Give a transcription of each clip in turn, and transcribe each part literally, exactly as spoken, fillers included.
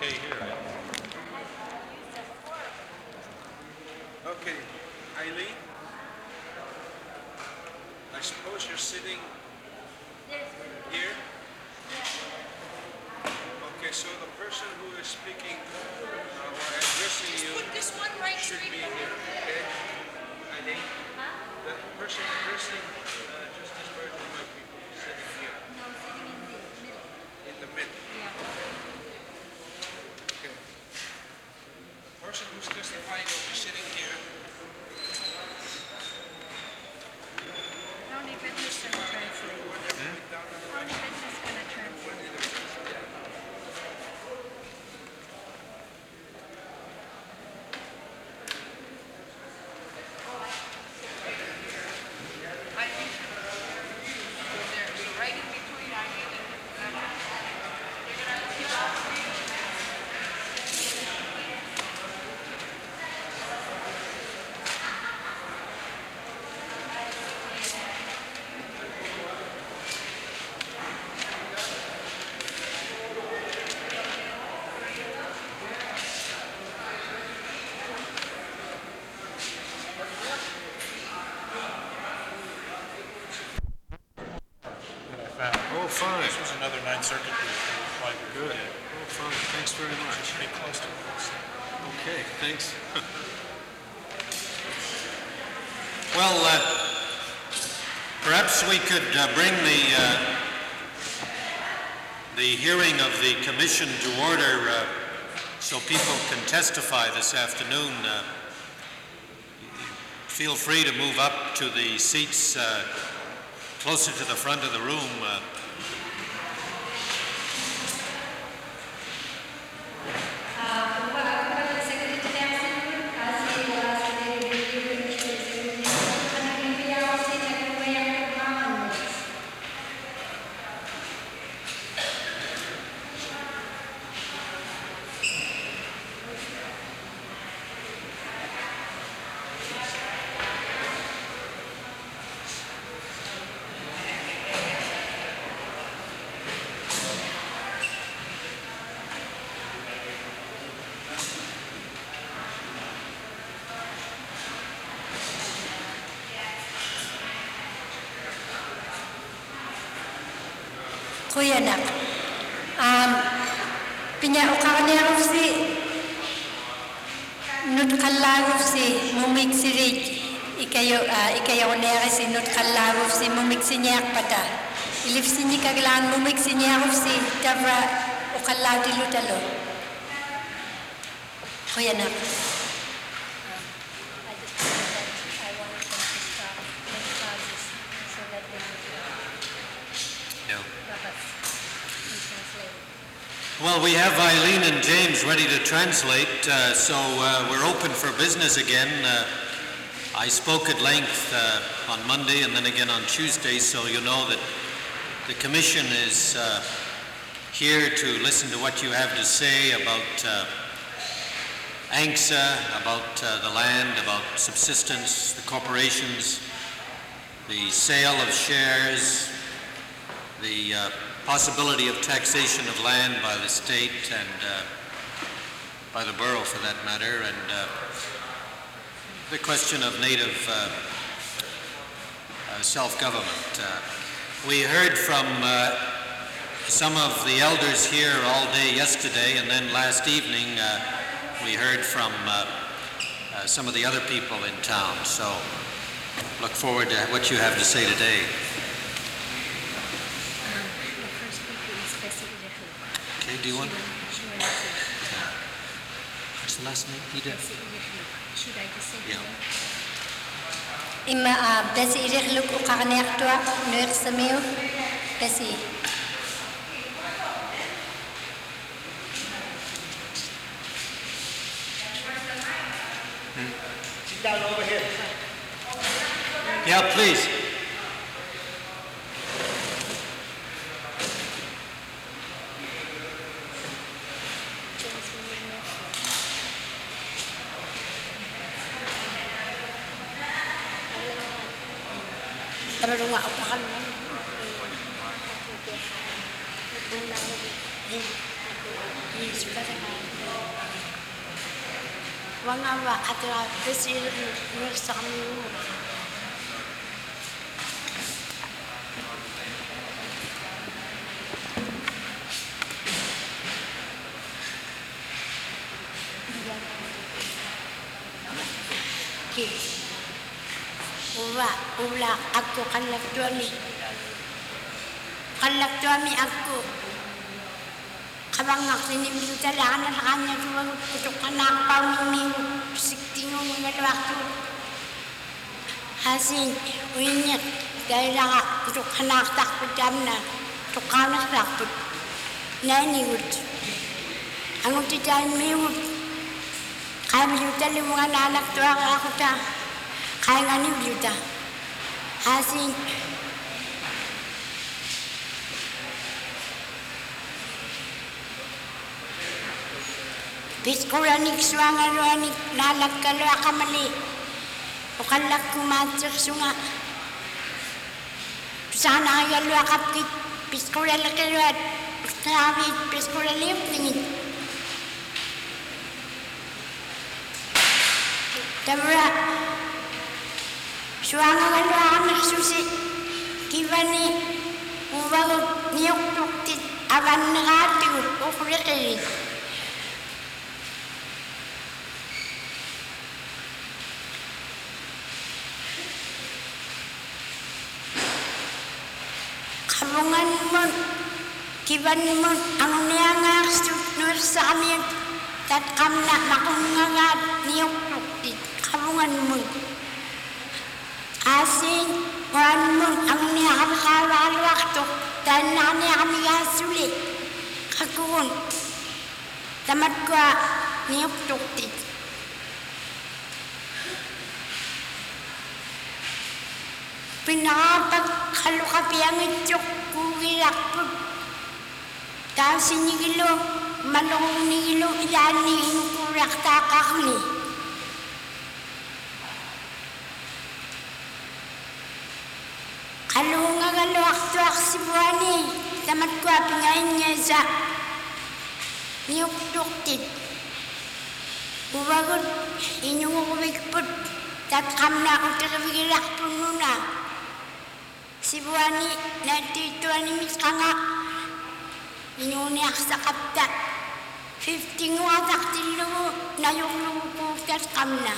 okay here. Okay, Eileen, I suppose you're sitting here? Okay, so the person who is speaking uh, or addressing you Put this one right should straight be forward. here, okay? Eileen, the person addressing uh, Justice Berkeley might be sitting here No, sitting in the middle. in the middle. Yeah. Okay. The person who's testifying will be sitting here. Only Bednar's gonna translate. Down on the Only Bednar's gonna translate. I think there, so right in between, I mean, and, uh, you're gonna keep off reading. that I found. Oh, fine. This was another Ninth Circuit case. Quite Good. Oh, fine. Thanks very much. Pretty close to this. Okay, thanks. Well, uh, perhaps we could uh, bring the uh, the hearing of the commission to order uh, so people can testify this afternoon. Uh, feel free to move up to the seats uh, closer to the front of the room. Uh, Goeiedag. Um, pinya ukarnya si nut kalagu si mumik sirik ikayo ikayo nere si nut kalagu si mumik sinyak pada ilif sinyi kaglan mumik sinyak si tabra ukalau di lutalo. Goeiedag. Well, we have Eileen and James ready to translate, uh, so uh, we're open for business again. Uh, I spoke at length uh, on Monday and then again on Tuesday, so you know that the Commission is uh, here to listen to what you have to say about uh, ANCSA, about uh, the land, about subsistence, the corporations, the sale of shares, the uh, possibility of taxation of land by the state and uh, by the borough for that matter, and uh, the question of native uh, uh, self-government. Uh, we heard from uh, some of the elders here all day yesterday, and then last evening uh, we heard from uh, uh, some of the other people in town, so look forward to what you have to say today. Okay, do you want? What's the last name? Ida? Should I just say Yeah. Ima besi irik luk ukarnya tua nur semio besi. Sit down over here. Yeah, please. Terus nggak akan. Sudah Wangawa atra pesir nursamu. Ki. Uwa, ula aku kalak tuami. Kalak tuami aku. Kabangak sinimbil talaga na kanya tuwag putok anak pamimiw siktingo mga waktu hasin uinyat dahil nga putok anak takput jam na tukaw na takput naniwut ang utitan miwut kaya bilutan yung mga nanak tuwag ako ta kaya nga ni biluta hasin Biskuranik suangaruanik lalak kalau akamali. Ukalak kumatsuk sunga. Sana ayalu akapit biskuralak karuat. Ustavit biskuralip tingit. Tabra. Suangaru anak susi. Kivani ubagut niuk tuktit awan ngati ukurikiri. Kabungan mo, kiban mo, ang niyangak nur sa amin, tat kamna makungangat niyok tuktit, kabungan mo. Asin, wan mo, ang niyakam kawalwak tuk, dan na niyakam yasuli, kakun, tamat kwa niyok tuktit. Pinakapag kalukapi ang ityok kugilakpag. Dahil sinigilo, malong nigilo ilan ni inukurak takak ni. Kalunga galuak-tuak si Buwani, tamat ko pingain niya sa niyuk-tuktit. Ubagot, inyong ubigput, tatkam na utakabigilakpag muna. Si Buwani natituan ni Miss Kanga inuniak sa kapta fifty ngatak tilo na yung lupukat kamna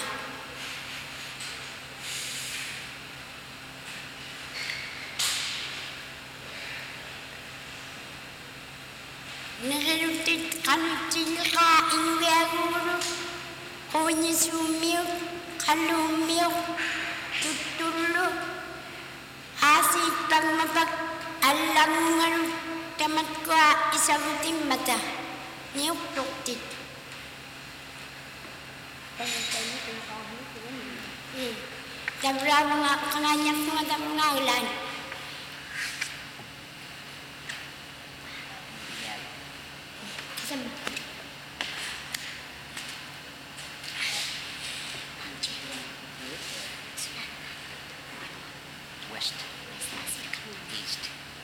nakalutit kanutil ka inuaguro kunya sumiyo kalumiyo tutulo Hasit pang mapag-alam nga tamat ko isagutin mata. Niyok tuktit. Tabra mga kanganyak mga mga ulan. West. East.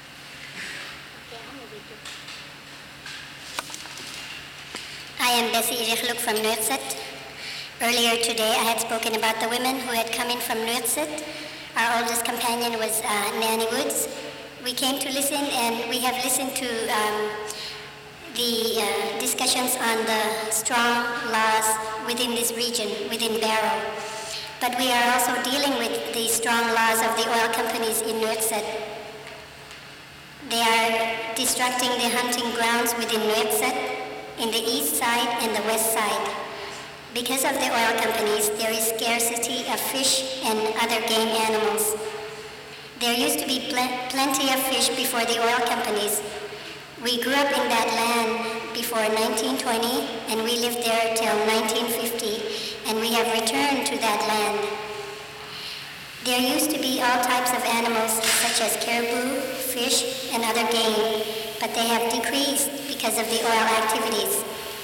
I am Bessie Irikluk from Nuertset. Earlier today I had spoken about the women who had come in from Nuertset. Our oldest companion was uh, Nanny Woods. We came to listen and we have listened to um, the uh, discussions on the strong laws within this region, within Barrow. But we are also dealing with the strong laws of the oil companies in Nuertset. They are destructing the hunting grounds within Nuertset, in the east side and the west side. Because of the oil companies, there is scarcity of fish and other game animals. There used to be pl- plenty of fish before the oil companies. We grew up in that land before nineteen twenty, and we lived there till nineteen fifty, and we have returned to that land. There used to be all types of animals such as caribou, fish, and other game, but they have decreased because of the oil activities.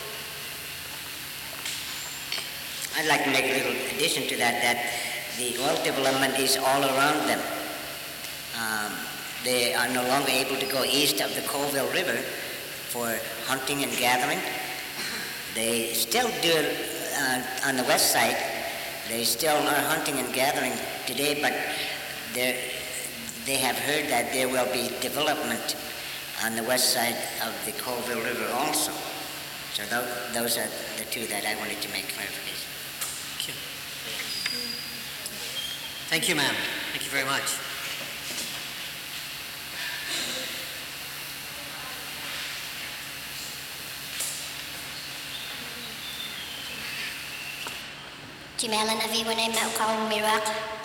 I'd like to make a little addition to that, that the oil development is all around them. Um, they are no longer able to go east of the Colville River for hunting and gathering. They still do uh, on the west side, they still are hunting and gathering today, but they have heard that there will be development on the west side of the Colville River also. So th- those are the two that I wanted to make clarification. Thank you. Thank you, ma'am. Thank you very much. Jimalan aviwanay maukawang mirak.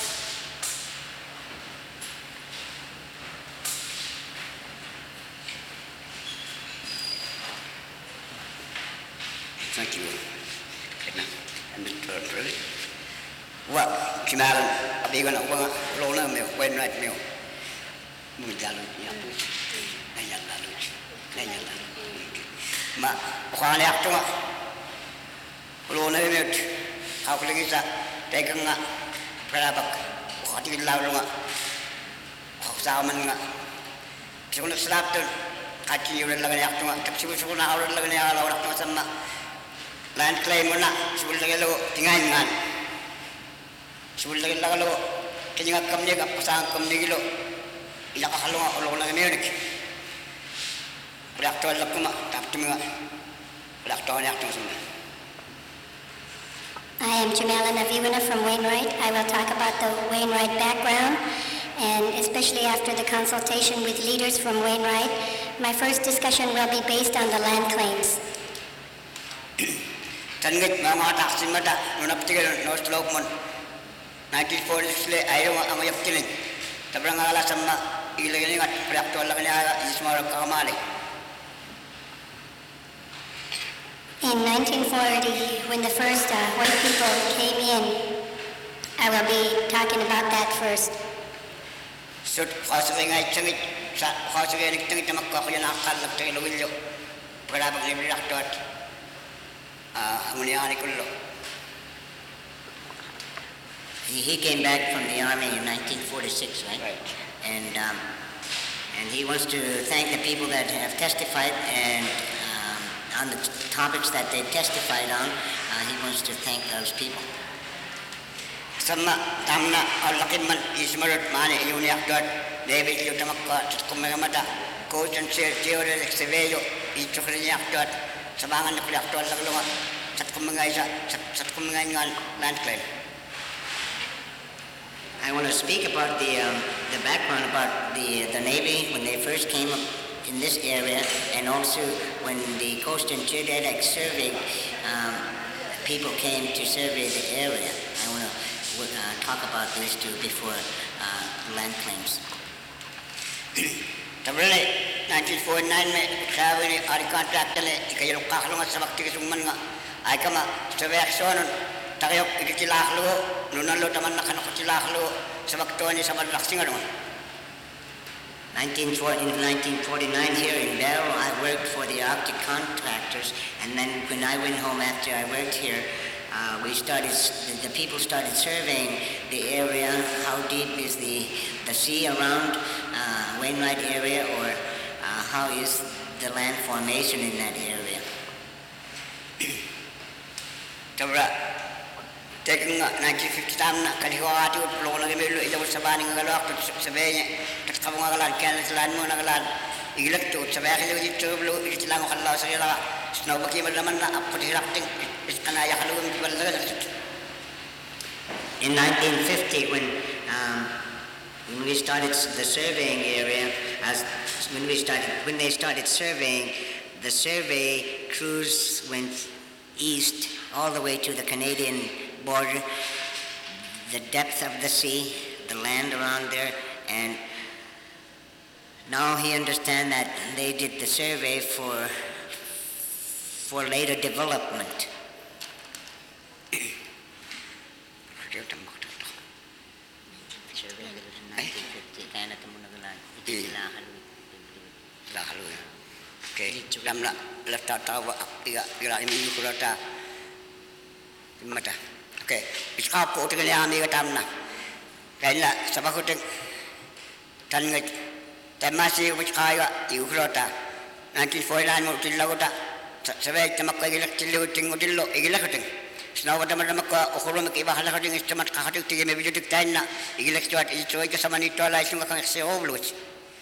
Thank you. And Mister President. Well, Jimalan aviwan ako lona mo, when right mo. Mujalo niya po. Nanyan lalo. Nanyan lalo. Ma, kung ano ako nga. Lona mo. Ako lagi sa tegang nga perabak wakati lalu nga ako sa aman nga kasi kung nagsalap doon kaki yun lang nga ako nga kasi kung na ako lang nga ako nga sama land claim mo na subul lagi lo tingayin nga subul lagi lang lo kanya nga kamni nga pasang kamni gilo ilakakalo nga ulo lang nga mayroon reaktor lang ko nga tapos nga reaktor nga ako nga I am Jamala Naviwana from Wainwright. I will talk about the Wainwright background, and especially after the consultation with leaders from Wainwright, my first discussion will be based on the land claims. Tanggit mga taksin mata, nung napatigal, no slope mo, nineteen forty-six le, ayaw ang ayap kilin. Tabrang nga alas ang ilagiling at reaktual lang niya, ismarap kakamali. In nineteen forty, when the first uh, white people came in, I will be talking about that first. So, kasi nga itsangit, kasi nga nagtangit na magkakayan ang akal ng Tagilawilyo, para pag nililakto at ang uniyani kullo. He came back from the army in nineteen forty-six, right? Right. And um, and he wants to thank the people that have testified, and um, on the topics that they testified on, uh, he wants to thank those people. Sama tamna alakin man ismarot mani uniyak dot David yu tamakka kumaga mata coach and share theory exeveyo ito kaniyak dot sabangan na pulak dot laglunga sat kumaga isa sat kumaga ngan land claim. I want to speak about the um, the background about the the Navy when they first came up in this area, and also when the Coast and Geodetic Survey um, people came to survey the area. I want to uh, talk about these two before uh, land claims. Tabrale nineteen forty-nine me sabi ni ari contract le ikayong kaklungat sa bakti summan nga ay kama sa reaksyon takayok ikitilaklo nunalo taman na kanako tilaklo sa bakto ni sa malaksing ano. nineteen forty-nine here in Barrow, I worked for the Arctic contractors, and then when I went home after I worked here, uh, we started, the, the people started surveying the area, how deep is the, the sea around uh, Wainwright area, or uh, how is the land formation in that area. Tabra, taking nineteen fifty tam na kaliwati ut pulo lagi melu ila sabani ngalak tu sabenya tak kamu ngalan kan selan mo nagalan igilak tu sabaya kali uji tu belu itilang kalau saya lah snow bagi malaman na apa dirapting iskana ya kalau mi balaga. In nineteen fifty, when um, when we started the surveying area, as when we started when they started surveying, the survey crews went east all the way to the Canadian border, the depth of the sea, the land around there, and now he understands that they did the survey for for later development. Okay, dalam nak letak tahu ia ia ini kurata mata. Okay, iskap ko tinggal yang ini kata mana? Kaya sebab ko ting tanggit temasi iskaya iu kurata. Nanti foilan mo tilaw ta sebab temak kaya ilak tilaw ting mo tilo igilak ting. Snow the Madamaka, Oholum, Ibaha, instrument, Kahatu, to give me to Tana, Electro, Electro, Samanito, like Overwich.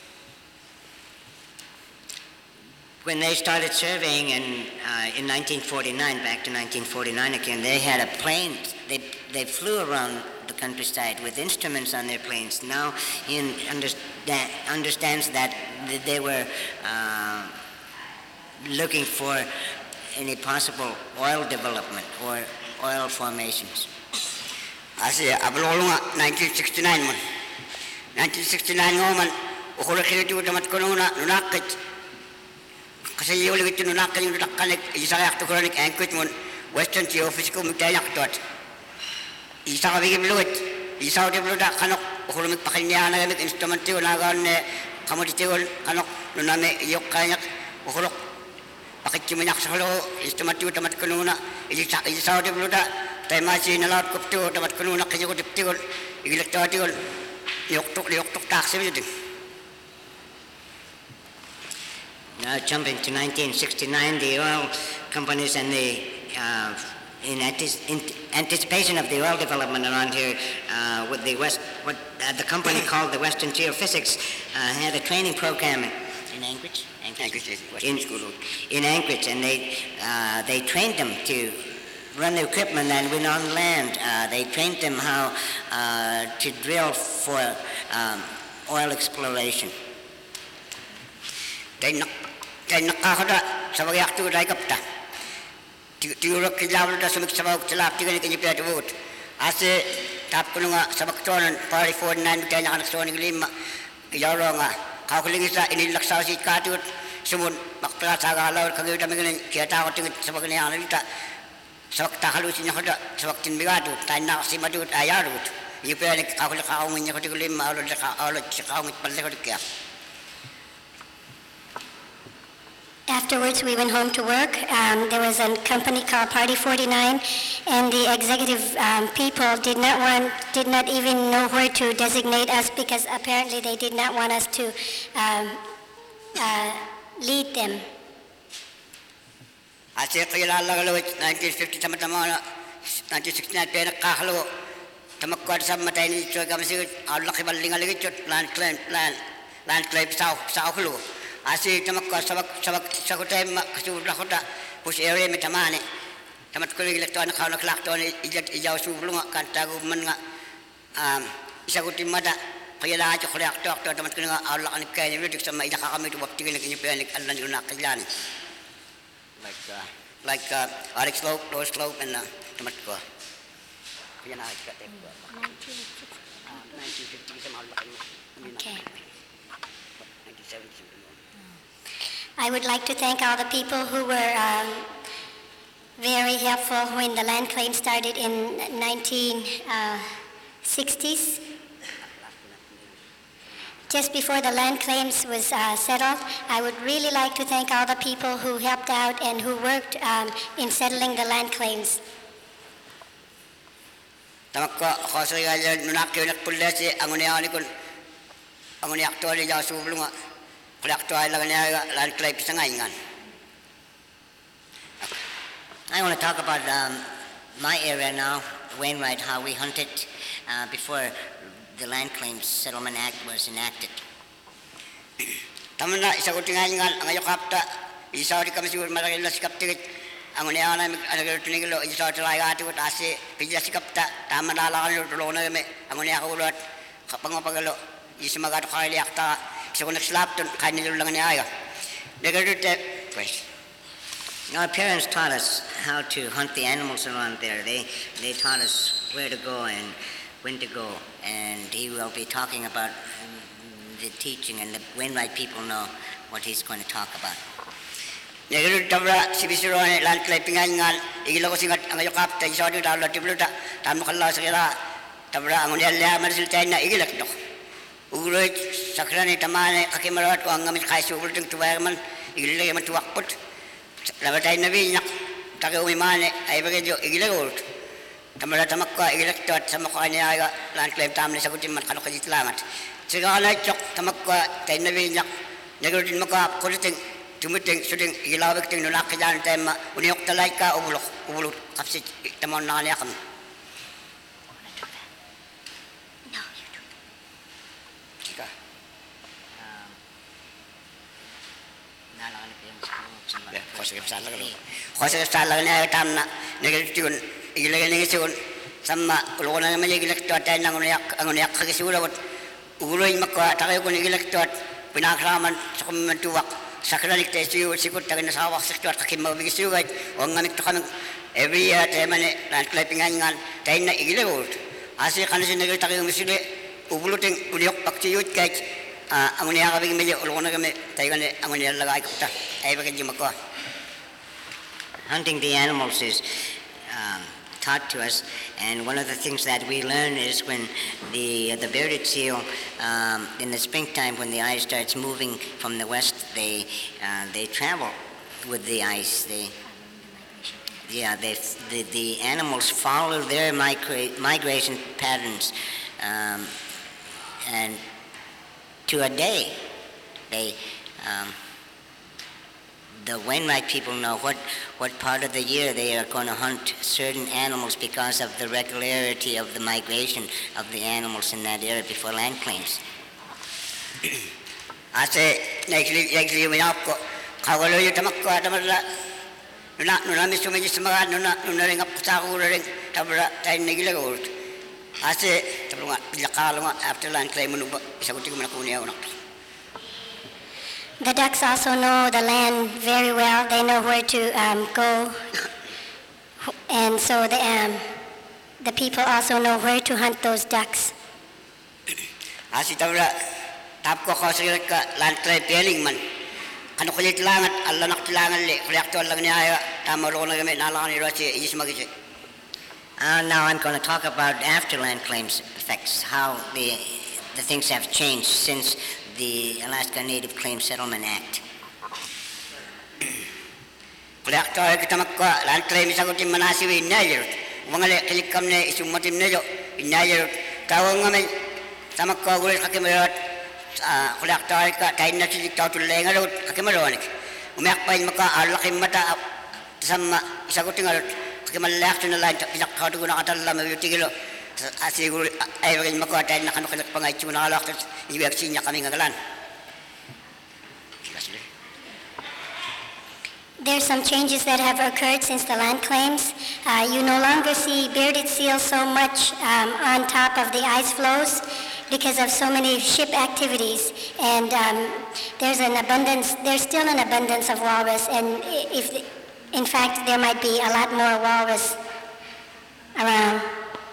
When they started surveying in, uh, in nineteen forty-nine, back to nineteen forty-nine again, they had a plane. They, they flew around the countryside with instruments on their planes. Now he understand, understands that they were uh, looking for any possible oil development or oil formations. I say, Abalolunga, nineteen sixty-nine man. nineteen sixty-nine woman, Uholakiriti with the Matkonuna, Nunakat. Kasi yung ulit tinunakan yung nakanik, isa kaya aktukuronik angkut mo, Western Geophysical Mutayak dot. Isa ka bigim luwit, isa ka bigim luwit, kanok, ukulumik pakinya na gamit instrument yun, nagaan na commodity yun, kanok, nunami, iyok kanyak, ukulok, pakit kimanyak sa kalo, instrument yun, tamat kanuna, isa ka bigim luwit, tayo masi na lahat kupto, tamat kanuna, kanya ko tipti yun, igilak tawat yun, iyok tuk, iyok tuk taksi yun. Now jumping to nineteen sixty-nine, the oil companies and the, uh, in, antis- in anticipation of the oil development around here, uh, with the West, what uh, the company called the Western Geophysics uh, had a training program in Anchorage, Anchorage, in, in Anchorage, and they uh, they trained them to run the equipment and went on land. Uh, they trained them how uh, to drill for um, oil exploration. They Kaya nakakada sa magyakto tayo kapta. Tiyurok kilawal na sumik sa mga tilap, tiga ni kanyang pinatibot. Ase, tap ko nga sa baktonan, pari forty-nine, kaya nakanaksoning lima. Kiyaro nga, kakuling isa, inilaksaw si katut, sumun, bakpala sa galaw, kagawin kami ganun, kaya takot tingin sa mga niyangan nita. Sa baktahalusin niya kada, sa baktin bigato, tayo nakasimadut, ayarut. Yung pinatibot, kakuling kakawin niya ko lima, alod sa kakawin pala ko kaya. Afterwards, we went home to work. Um, there was a company called Party forty-nine, and the executive um, people did not want, did not even know where to designate us because apparently they did not want us to um, uh, lead them. Ase kaya lalagalo nineteen fifty tama-tama nineteen sixty-nine pera kahalo tamakwad sa matay ni Choy Gamasigot Allah kibaling aligit land claim land land claim sa sa kulo. Asi tamak sabak sabak sakutay makasuda kota push area metamane tamat ko elektor na kauna klakton ijat ijaw sublo nga kantago man nga um isagutin mada kaya la cho kolektor to tamat ko nga ala kan kay ni dik sa mai kami to bakti ni penik Allah ni nak kailan like uh, like uh, Arik slope low slope and uh, tamat ko kaya na ka te nineteen fifty sama Allah Okay. I would like to thank all the people who were um, very helpful when the land claim started in nineteen sixties. Just before the land claims was uh, settled, I would really like to thank all the people who helped out and who worked um, in settling the land claims. Tamakko khosri ga nunakyo nakpullasi anguniani kun anguni aktuali ja sublunga kolektor lang niya land claim sa ngayon. I want to talk about um, my area now, Wainwright, how we hunted uh, before the Land Claims Settlement Act was enacted. Tama na isa ko tingayin nga ngayon kapta isa rin kami siguro malaki las kaptikit ang unayaw na nagtutunigilo isa rin talaga ati ko tasi pidya si kapta tama na lang ang tulong na kami ang unayaw ko ulot kapag mapagalo isa magato kaya liyakta isa ko nagslap doon kaya nilo lang niya nagatutte question. Our parents taught us how to hunt the animals around there. They they taught us where to go and when to go, and he will be talking about the teaching, and the Wainwright people know what he's going to talk about. Nagulu tabra sibisiro ne land claim pingan igilo ko singat ang ayo kapta isa rin talo tibluta tamo kala sa kila tabra ang unyal ya marsil tay na igilak dok uguloy sakrani tamane kakimarat ko ang ngamis kaisu ulting tuwagman igilo yaman tuwakput labatay na binyak taga umimane ay bagay jo igilagol tamala tamakka igilaktot sa mukha niya land claim tamne sagutin man kano kajit lamat sigala chok tamakka tay na binyak nagulutin maka kuliting tumuting suting ilawik ting nunak kajan tema uniok talai ka ubuluk ubuluk kapsi tamon nani akam. Jika. Ya, khusus kesal lagi. Khusus kesal lagi ni tam na negatifun ilagay negatifun sama ulungan naman yung ilektuat tayo ng anguniak kakisurawat uguloy makwa tayo kung ilektuat pinakraman sa kumantuwak sakra ni tayo siyo sikot tayo nasawak sa tuwat kakimawag siyo kahit o ngamit to kami every year tayo man land clippingan nga tayo na igilawot asi kanas yung nagil tayo misili ubuluting uliok paksiyot kahit anguniak kabing medyo ulungan kami tayo kani anguniak lagay kapta ay bagay yung makwa. Hunting the animals is um, taught to us, and one of the things that we learn is when the the bearded seal um, in the springtime, when the ice starts moving from the west, they uh, they travel with the ice. They yeah, they the, the animals follow their migra- migration patterns, um, and to a day, they. Um, The Wainwright people know what, what part of the year they are going to hunt certain animals because of the regularity of the migration of the animals in that area before land claims. Ase naikli naikli minyak ko kawalo yung tamak ko tamala nuna nuna misu medyo semagat nuna nuna ring up sa ko ring tabra tayo nagila ko ase tabra bilakalo nga after land claim mo ba isa ko tigo manakuniya unak. The ducks also know the land very well. They know where to um, go, and so the um, the people also know where to hunt those ducks. Asi tabra tap ko ko sa ka land claim peling man. Kano ko tilangat alla nak tilangan le kuyak to lang niya tamalo na gamit nalangan ni Rosi is magisi. Uh, now I'm going to talk about after land claims effects, how the the things have changed since the Alaska Native Claims Settlement Act. Kuliak tayo kita makwa land claim sa kutim manasiwi inayer. Wangale kilikam ne isumatim ne jo inayer. Tawang ngami sa makwa gulit kakimarot. Kuliak tayo ka tayo na silik tayo tulay ngalot kakimaronik. Umiyak pa yung makwa alakim mata sama isa kuting ngalot kakimalak to na line pinak tayo ko nakatala mabiutigilo. Asiguro ay bagay makwa tayo na kanukilat pa nga itsyo na alak iwag sinya kami ngagalan. There's some changes that have occurred since the land claims. Uh, you no longer see bearded seals so much um, on top of the ice floes because of so many ship activities. And um, there's an abundance, there's still an abundance of walrus. And if, in fact, there might be a lot more walrus around.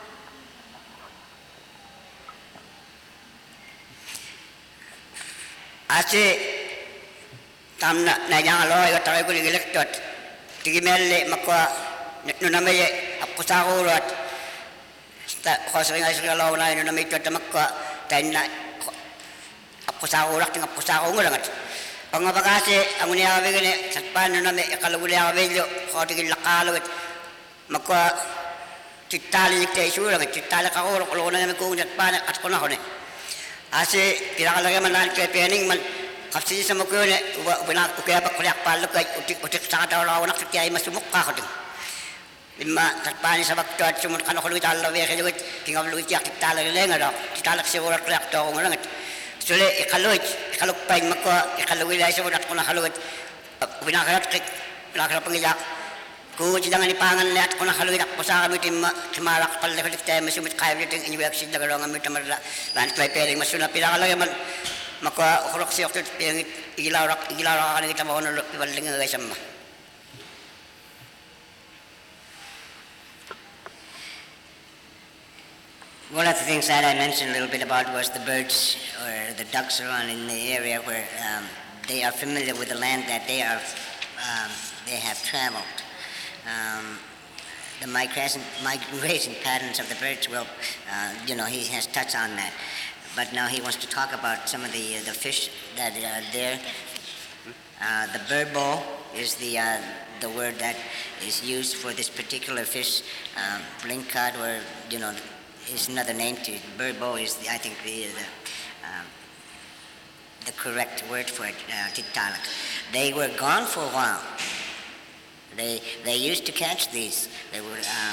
Ase tamna na yang loy ka tayo ko ni electot tigimelle makwa nunamaye apkusakurat sta khosring ay sila na nunamay tot makwa tayo na apkusakurak ting apkusako ngulangat pangabagase ang uniya bigene satpan nunamay kalugulya belyo khotigil lakalawit makwa titali tay sura titala ka ko ko na ko natpan at ko na ko ni ase kailangan man kay pening man kapsi sa mo ko ne ubana kaya pa kuyak palok kay utik utik sa daw raw nak kay masumuk ka ko din lima tatpani sa bakto at sumun kanu ko lutal lawe kay luit tingaw luit yak tala lenga do talak si ora kuyak to ngol ngat sule ikaluit ikaluk pay makko ikaluwi lay sa udat ko na kaluit ubana karat kay lakra pangiyak ko jangan ipangan lihat ko na kaluit ko sa kami tim kimalak pal ko tay masumit kay biting iwak sid na garo ngam tamar lan play pairing masuna pinakalay man makwa ukurok si oktot ping igilarak igilarak kan kita mau nolak pibaling guys sama. One of the things that I mentioned a little bit about was the birds or the ducks around in the area where um, they are familiar with the land that they are um, they have traveled. Um, the migration migration patterns of the birds will, uh, you know, he has touched on that. But now he wants to talk about some of the uh, the fish that are there. Uh, the bird bowl is the uh, the word that is used for this particular fish. Um, blink cod, or you know, is another name to it. Bird bowl is the, I think the the, um, the correct word for it, uh, tiktalak. They were gone for a while. They they used to catch these. They were, um,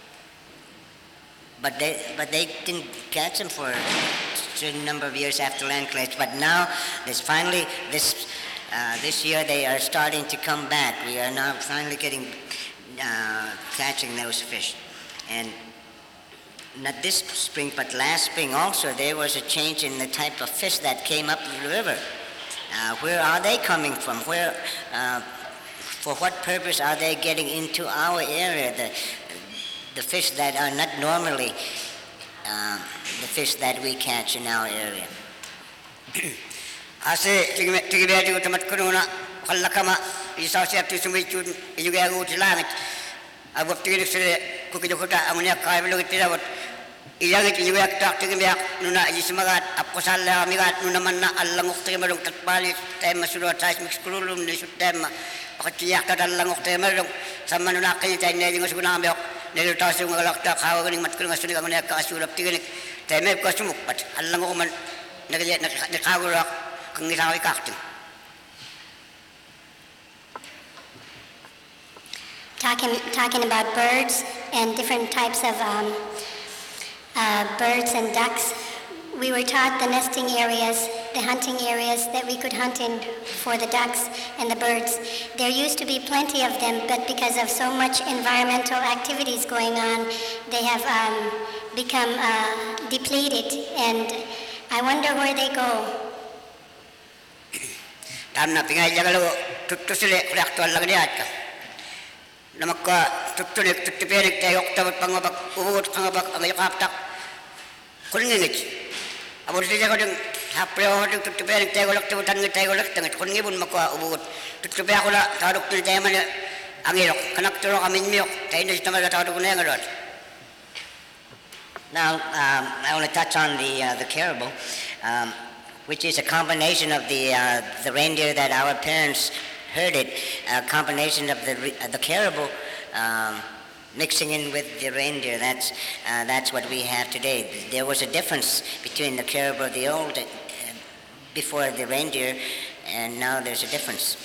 but they but they didn't catch them for a certain number of years after land claims. But now, there's finally this uh, this year they are starting to come back. We are now finally getting uh, catching those fish, and not this spring, but last spring also, there was a change in the type of fish that came up the river. Uh, where are they coming from? Where, uh, for what purpose are they getting into our area? The, the fish that are not normally uh, the fish that we catch in our area. Ase tigibedi utamat kununa kallakama isasiatu sumichun ijugagu tilangit abot tigirik sire kukijukuta amunia kaibelu tirawat iyagit ijuyak tak tigibiak nuna ismagat apkosalla amigat nuna manna allanguk tigimelung tatpali tema sudah tais mix kululum ni sutema pakatiyak tadallanguk tigimelung sama nuna kini tay ne jingus kunang biok nelu tasung galak tak hawaning mat kunang suni amunia kasulap tiginik teme kasumuk pat allanguk man nagajet nakawurak kangisawai kakti. Talking, talking about birds and different types of um, uh, birds and ducks, we were taught the nesting areas, the hunting areas that we could hunt in for the ducks and the birds. There used to be plenty of them, but because of so much environmental activities going on, they have um, become uh, depleted, and I wonder where they go. Tamna pingai jagalo tuttusile reaktual lagi aja. Namakka tuttulik tuttiperik tayok tabat pangabak uut pangabak amay kaptak kulingit. Abot siya ko ding hapreo ding tuttiperik tayok tabat tangit tayok tangit kulingibun makwa uut tuttipe ako la taduk til tayaman angirok kanak turo kami miyok tayo na sitama la taduk na ngalot. Now, um, I want to touch on the uh, the caribou, um, which is a combination of the uh, the reindeer that our parents herded, a combination of the uh, the caribou um, mixing in with the reindeer. That's uh, that's what we have today. There was a difference between the caribou of the old uh, before the reindeer, and now there's a difference.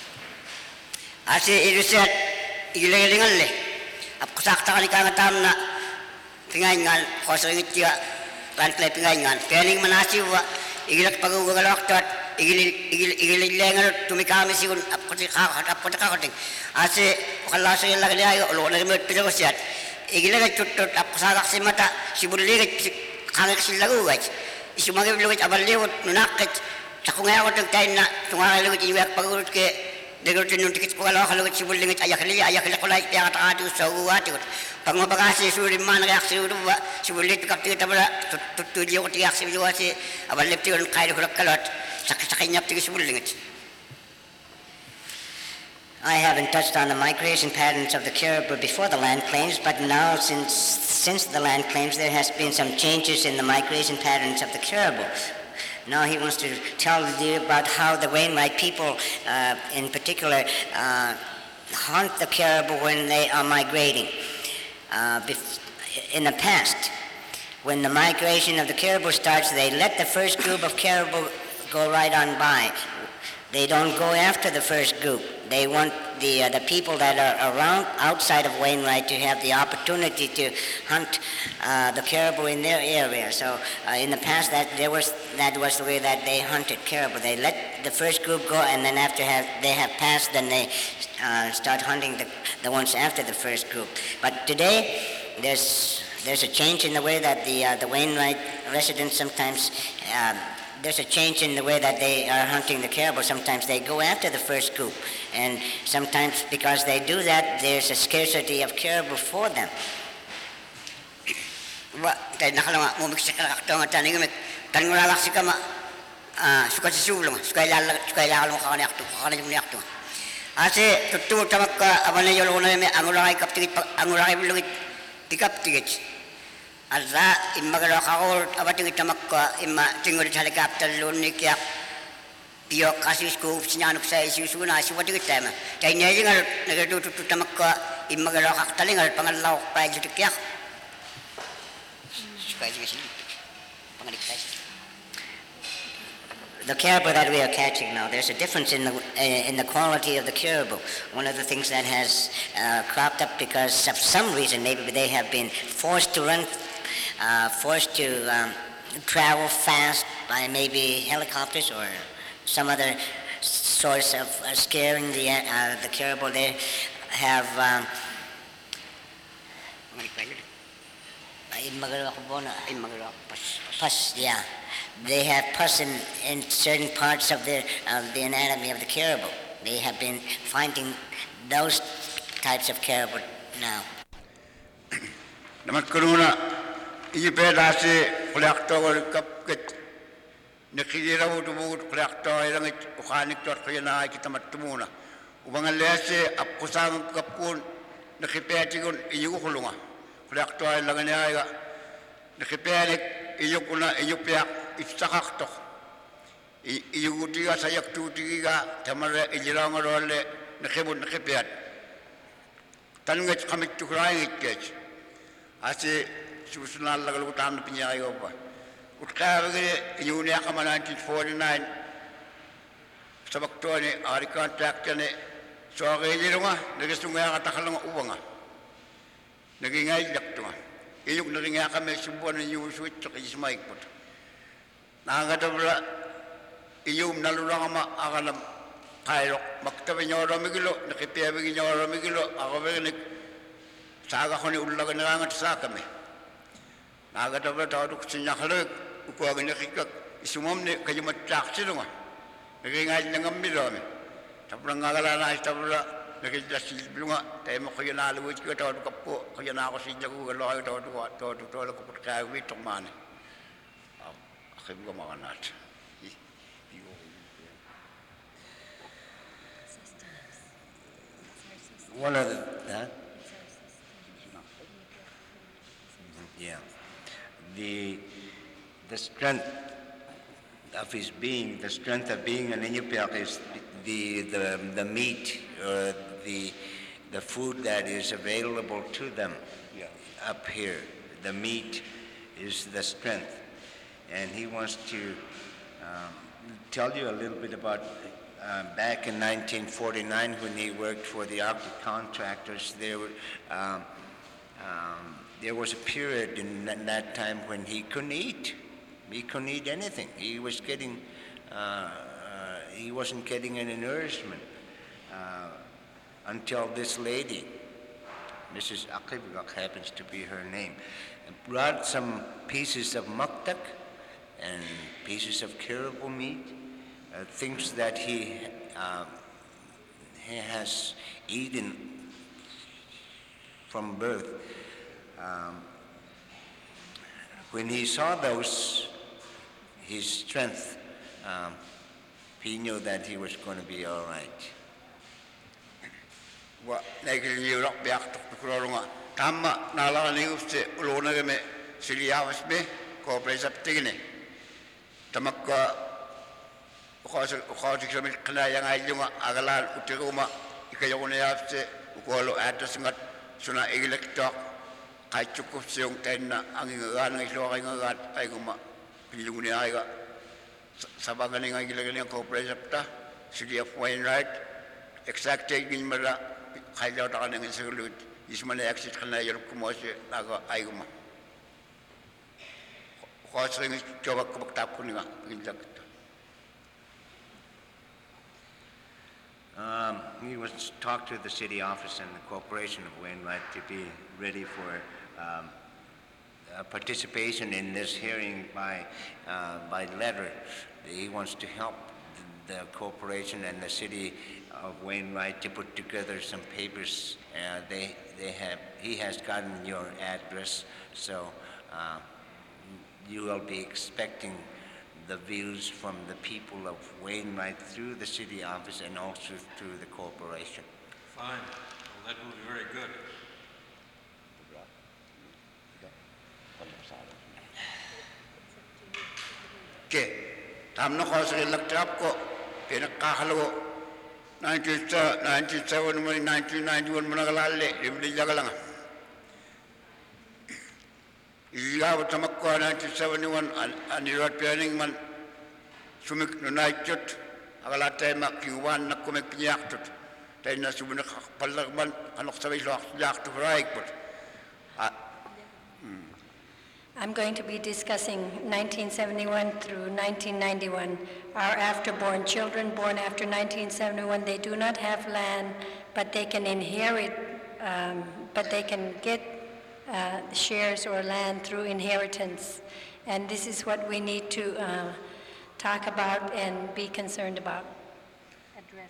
Asi irisat igilingal le. Apkusakta kali kang tamna pingaingan kosongit dia rantle pingaingan. Pening manasi wa igilak pagugalak tot igil igil igil lengal tumikami sigun apkuti kakat apkuti kakating. Asi kalasa yang lagi ayo lo lagi met pijago siat. Igilak tutut apkusadak simata sibulli kangek silagu guys. Isumagi bilugat aballiwut nunakit sakungaya ko tagtayin na tunga lugat iwak pagurut ke degutin nuntikit ko ala kalugat sibulli ayakli ayakli kulay tiyak takati sa uwati ko. Pag mapagasi suri man reaksi uru sibulli tukapti tabala tutuji ko tiyak sibuwasi abalipti ko kaya ko kalot sakit-sakit nyap tiyak sibulli. I haven't touched on the migration patterns of the caribou before the land claims, but now since since the land claims there has been some changes in the migration patterns of the caribou. Now he wants to tell you about how the Wainwright people uh, in particular uh, hunt the caribou when they are migrating. Uh, in the past, when the migration of the caribou starts, they let the first group of caribou go right on by. They don't go after the first group. They want the uh, the people that are around outside of Wainwright to have the opportunity to hunt uh, the caribou in their area. So uh, in the past, that there was that was the way that they hunted caribou. They let the first group go, and then after have, they have passed, then they uh, start hunting the the ones after the first group. But today, there's there's a change in the way that the uh, the Wainwright residents sometimes. Uh, There's a change in the way that they are hunting the caribou. Sometimes they go after the first group, and sometimes because they do that, there's a scarcity of caribou for them. Wa tay nakalama mo miksikala akto nga taning mek tanngula laksi kama ah suka sisulong suka lala suka lala mo kakani akto kakani mo akto. Ase tutu tamak abane yolo na me angulay kaptigit angulay bulugit tikaptigit. Alza imagalo kakor abating itamakka ima tingol helicopter luni kya pio kasis ko sinyanok sa isusuna siwatig tema kay nyalingal nagatutu tamakka imagalo kaktalingal pangalaw pa jutikya the caribou that we are catching now, there's a difference in the uh, in the quality of the caribou. One of the things that has uh, cropped up because of some reason, maybe they have been forced to run, uh, forced to um, travel fast by maybe helicopters or some other source of uh, scaring the uh, the caribou. They have. Um, pus, yeah. They have pus in, in certain parts of the of the anatomy of the caribou. They have been finding those types of caribou now. Namakaruna, ipedase kolektor kapket. Nakikira mo tumut kolektor ilang ukanik tor kaya na kitamattumuna. Ubangan lese apkusang kapkun nakipetikun iyukulunga. Kolektor ilang niya nakipenik iyukuna iyupiak ifsakaktok. Iyugutiga sayak tutiga tamara ijirang role nakibun nakipiat. Tangat kami tukurangit kech. Ase susunal lagal utam pinyayo pa. Utkabage yunia kama nineteen forty-nine sabakto ni ari contract ni so gilirunga nagisunga katakalunga uwanga. Nagingay daktunga. Iyuk naringa kami subuan ni yusuit sa kismaik pot. Nakakatabla iyum nalulanga ma akalam kairok maktabi nyoro migilo nakipiyabi nyoro migilo ako beginik saga ko ni ulaga narangat sa kami. Nakakatabla tao duk sinyakalog ukuwag nakikak isumam ni kayo matyak silunga. Nagingay ng ambilami. Tapos ngagala na istabla nakijasilunga tayo mo kayo naluwit ko tao duk po kayo na ako sinyak ko galaw tao duk tao duk tao duk put kaya witong mani. Akim ko makanat. One of the, huh? Yeah. The, the strength of his being, the strength of being an Iñupiaq is the, the, the meat, or the, the food that is available to them up here. The meat is the strength. And he wants to um, tell you a little bit about uh, back in nineteen forty-nine when he worked for the Arctic contractors. There, were, um, um, there was a period in that time when he couldn't eat. He couldn't eat anything. He was getting, uh, uh, he wasn't getting any nourishment uh, until this lady, Missus Akibgak happens to be her name, brought some pieces of maktak and pieces of caribou meat, uh, things that he, uh, he has eaten from birth. Um, when he saw those, his strength, um, he knew that he was going to be all right. Wa nagil yurok biak tok kurorunga tamma nala ni uste ulona game siliawas me ko presa tigine tamakka khos khos kami kna yang ayunga agalan utiruma ikayone yapse ukolo atas ngat suna ilektok kai cukup siung tenna angingan ngai lo kai ngat ai kuma pilungune aiga sabangan ngai gilagene ko presa ta silia Wainwright exact taking mara kaya takan ng segulut ismana exit kana yorok kumose naga aiguma khosring coba kubak kuninga pingilak. Um, he was talked to the city office and the corporation of Wainwright to be ready for um, uh, participation in this hearing by uh, by letter. He wants to help the, the corporation and the city of Wainwright to put together some papers. Uh, they they have he has gotten your address, so uh, you will be expecting the views from the people of Wainwright through the city office and also through the corporation. Fine. Well, that will be very good. Okay, tam na khosri laktrap ko pinakahalo nineteen ninety-seven mo nineteen ninety-one mo nagalalle limli jagalanga ilaw tamakko nineteen seventy-one anirat planning man sumik nunaitut agala tema kiwan na kumek yaktut taina sumina palagman anok sabi lo yaktu raik put. I'm going to be discussing nineteen seventy-one through nineteen ninety-one. Our afterborn children born after nineteen seventy-one, they do not have land, but they can inherit, um, but they can get uh, shares or land through inheritance. And this is what we need to uh, talk about and be concerned about. Address.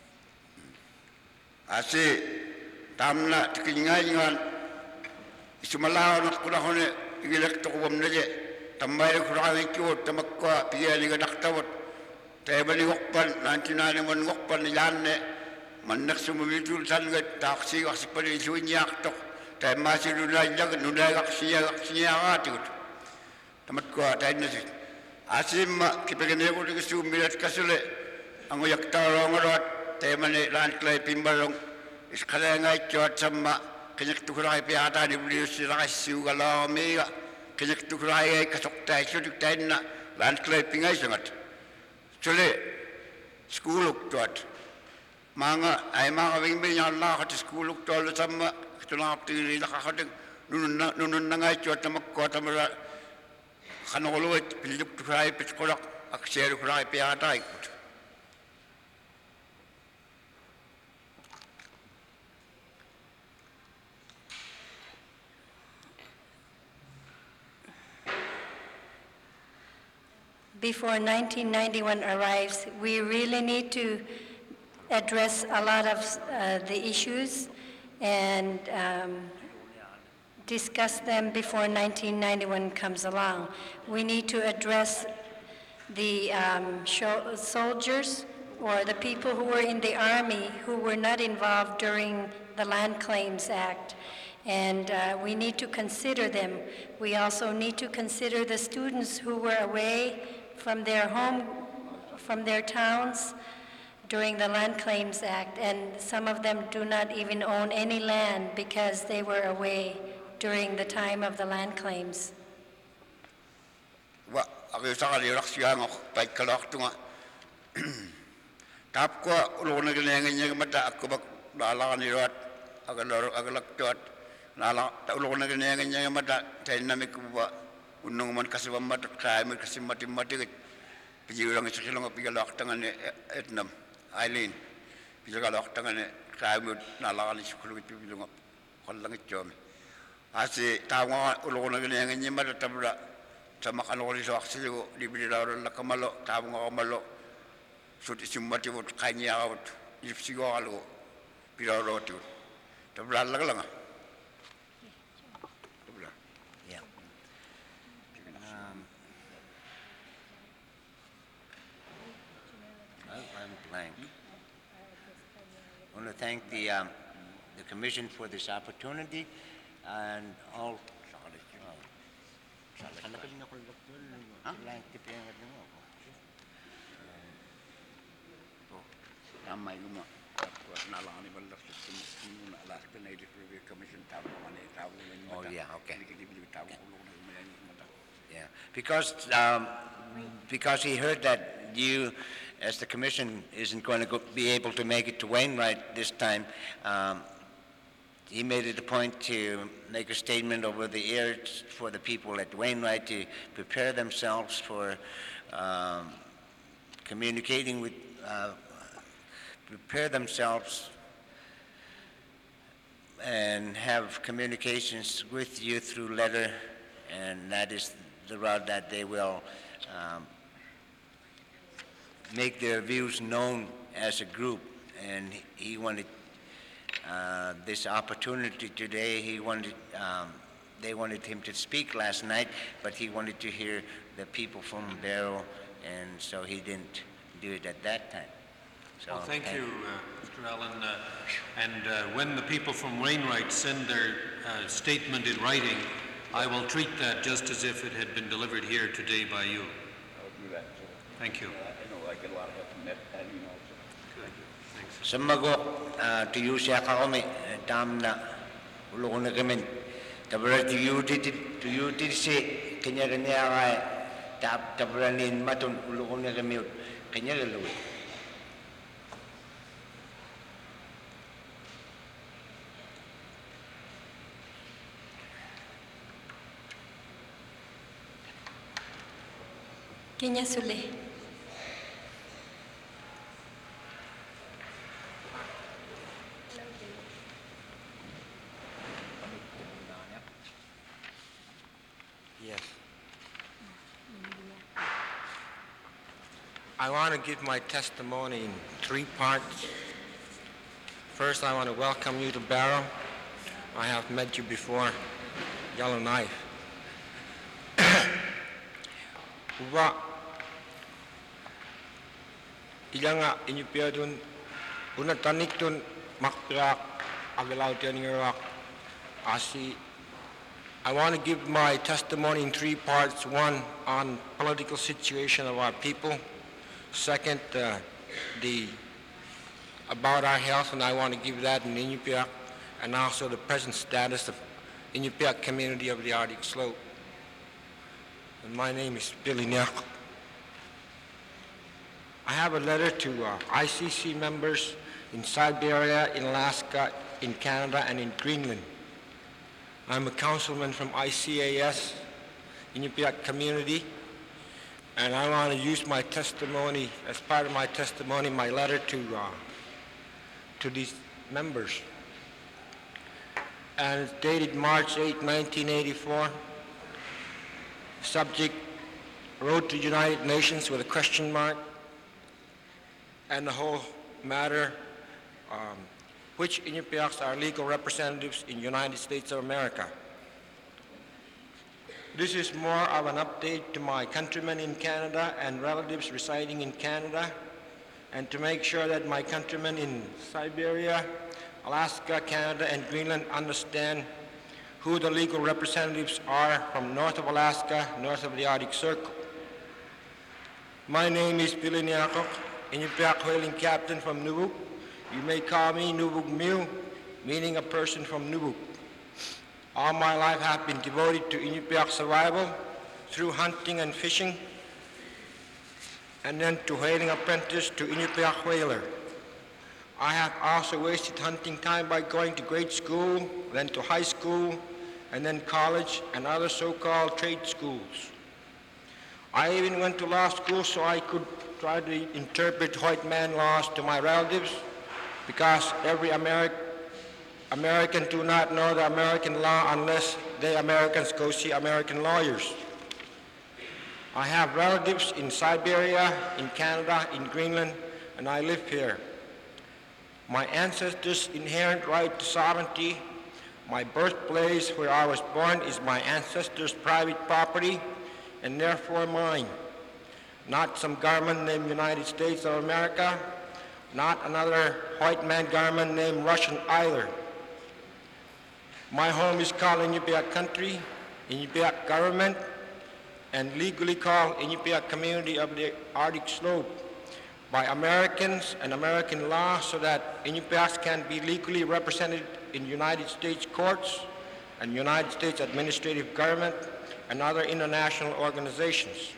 Asi tamna tikingai ngan isumalaw na kulahone igilek to kubam naje tambay kurang ikut tamakwa piyali ga daktawat tebali gokpan nineteen ninety-one gokpan ilanne mannak sumumitul sangat taksi aksipali suinyak tok temasi nunai jag nunai aksiya aksiya atikut tamakwa tainasi asim kipegene ko dikisumilat kasule angoyak tarongarot temane lanklay pimbalong iskalengai chot sama kenyek tukurai piata di beli sirai siugala mega kenyek tukurai kasok tai sudik tai na land clappingai sangat cule skuluk tuat manga ai manga wing wing yang lah kat skuluk tuat sama ketulap tiri lah kat nunun nunun nangai tuat sama kota mera kanoluat pilih tukurai pitkolak aksir tukurai piata ikut. Before nineteen ninety-one arrives, we really need to address a lot of uh, the issues and um, discuss them before nineteen ninety-one comes along. We need to address the um, show, soldiers or the people who were in the army who were not involved during the Land Claims Act. And uh, we need to consider them. We also need to consider the students who were away from their home, from their towns during the Land Claims Act, and some of them do not even own any land because they were away during the time of the land claims. Wa aku sakali raksiang aku baik kalau aku tengah tap ko ulun negeri mata aku bak dalang ni rat agar agar laktuat nala ulun negeri mata dynamic buat unung man kasih bamat kaya man kasih mati mati ket pijul orang itu silang pijul lak tangan etnam Eileen pijul lak tangan kaya man nala ni sekolah itu pijul ngap kalau itu jom asi tahu ulun negeri mata tabra sama kalau orang itu aksi di bidang orang nak malo tahu ngap malo sudah simati buat kaya awat ipsi galu bidang orang itu tabra lagi langa. I want to thank the, um, the Commission for this opportunity and all. Oh, yeah, okay. Yeah, because, um, because he heard that you, as the Commission isn't going to go, be able to make it to Wainwright this time, um, he made it a point to make a statement over the air for the people at Wainwright to prepare themselves for um, communicating with, uh, prepare themselves and have communications with you through letter, and that is the route that they will um, make their views known as a group. And he wanted uh, this opportunity today. He wanted, um, they wanted him to speak last night, but he wanted to hear the people from Barrow, and so he didn't do it at that time. So, well, thank you, uh, Mister Allen. Uh, and uh, when the people from Wainwright send their uh, statement in writing, I will treat that just as if it had been delivered here today by you. I'll do that. Thank you. I know I get a lot of help from that, and you know. Thanks. Samago to you siya kami tam na ulo na kami. Tabra to you did to you did say kanya kanya ay tap tabranin matun ulo na kami kanya lalawi. Kenya Sule. Yes. I want to give my testimony in three parts. First, I want to welcome you to Barrow. I have met you before, Yellowknife. Uwa, ilanga inyupiadun, unataniktun makpirak agalautian Iraq. Asi, I want to give my testimony in three parts. One, on political situation of our people. Second, uh, the about our health, and I want to give that in Iñupiaq, and also the present status of Iñupiaq community of the Arctic Slope. And my name is Billy Nyako. I have a letter to uh, I C C members in Siberia, in Alaska, in Canada, and in Greenland. I'm a councilman from I C A S, Iñupiaq community, and I want to use my testimony, as part of my testimony, my letter to, uh, to these members. And it's dated March eighth, nineteen eighty-four. Subject, Road to United Nations with a question mark. And the whole matter, um, which Iñupiaqs are legal representatives in the United States of America. This is more of an update to my countrymen in Canada and relatives residing in Canada, and to make sure that my countrymen in Siberia, Alaska, Canada, and Greenland understand who the legal representatives are from north of Alaska, north of the Arctic Circle. My name is Billy Nyako, Iñupiaq whaling captain from Nubuk. You may call me Nubuk Miu, meaning a person from Nubuk. All my life I have been devoted to Iñupiaq survival through hunting and fishing, and then to whaling apprentice to Iñupiaq whaler. I have also wasted hunting time by going to grade school, then to high school, and then college and other so-called trade schools. I even went to law school so I could try to interpret white man laws to my relatives, because every Ameri- American do not know the American law unless they Americans go see American lawyers. I have relatives in Siberia, in Canada, in Greenland, and I live here. My ancestors' inherent right to sovereignty, my birthplace where I was born, is my ancestors' private property and therefore mine. Not some government named United States of America, not another white man government named Russian either. My home is called Iñupiaq country, Iñupiaq government, and legally called Iñupiaq community of the Arctic Slope by Americans and American law, so that Iñupiaqs can be legally represented in United States courts and United States administrative government and other international organizations.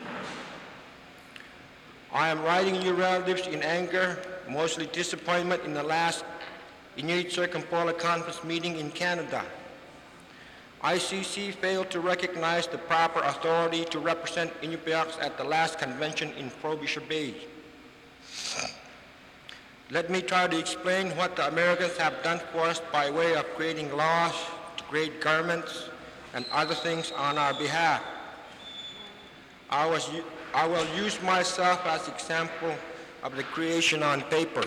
I am writing you relatives in anger, mostly disappointment in the last Inuit Circumpolar Conference meeting in Canada. I C C failed to recognize the proper authority to represent Iñupiaqs at the last convention in Frobisher Bay. Let me try to explain what the Americans have done for us by way of creating laws, to create governments, and other things on our behalf. I, was, I will use myself as example of the creation on paper.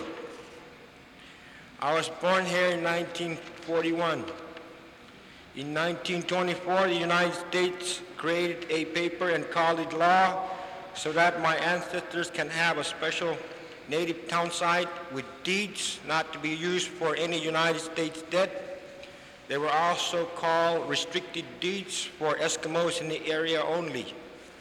I was born here in nineteen forty-one. In nineteen twenty-four, the United States created a paper and called it law, so that my ancestors can have a special native town site with deeds not to be used for any United States debt. They were also called restricted deeds for Eskimos in the area only.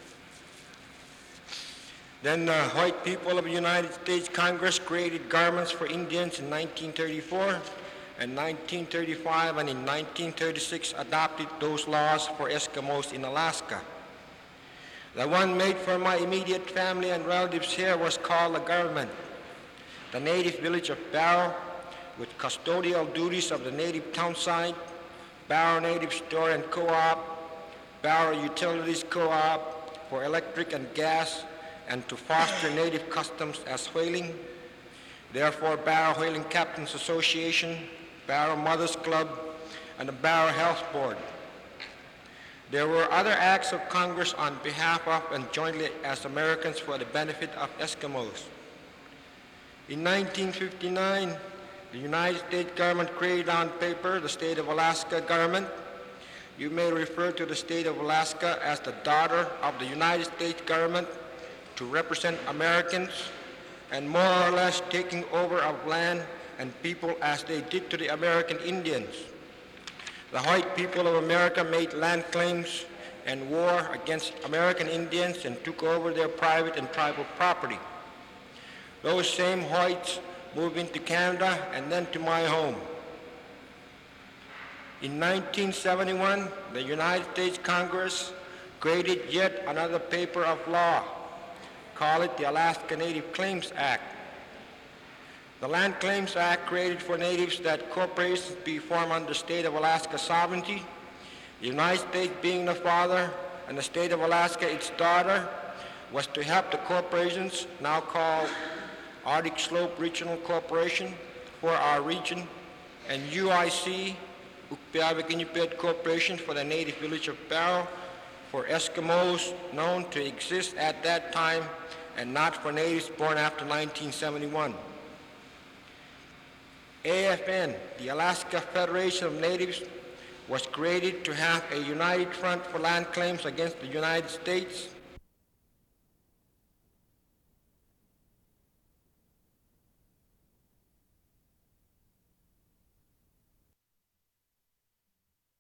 Then the white people of the United States Congress created garments for Indians in nineteen thirty-four, and nineteen thirty-five and in nineteen thirty-six adopted those laws for Eskimos in Alaska. The one made for my immediate family and relatives here was called the government. The native village of Barrow, with custodial duties of the native townside, Barrow Native Store and Co-op, Barrow Utilities Co-op for electric and gas, and to foster native customs as whaling. Therefore, Barrow Whaling Captains Association, Barrow Mothers Club, and the Barrow Health Board. There were other acts of Congress on behalf of and jointly as Americans for the benefit of Eskimos. In nineteen fifty-nine, the United States government created on paper the state of Alaska government. You may refer to the state of Alaska as the daughter of the United States government to represent Americans and more or less taking over of land and people as they did to the American Indians. The white people of America made land claims and war against American Indians and took over their private and tribal property. Those same whites moved into Canada and then to my home. In nineteen seventy-one, the United States Congress created yet another paper of law. Call it the Alaska Native Claims Act. The Land Claims Act created for natives that corporations be formed under the state of Alaska sovereignty, the United States being the father and the state of Alaska its daughter, was to help the corporations, now called Arctic Slope Regional Corporation for our region, and U I C, Ukpiavik Inupiat Corporation for the native village of Barrow, for Eskimos known to exist at that time and not for natives born after nineteen seventy-one. A F N, the Alaska Federation of Natives, was created to have a united front for land claims against the United States.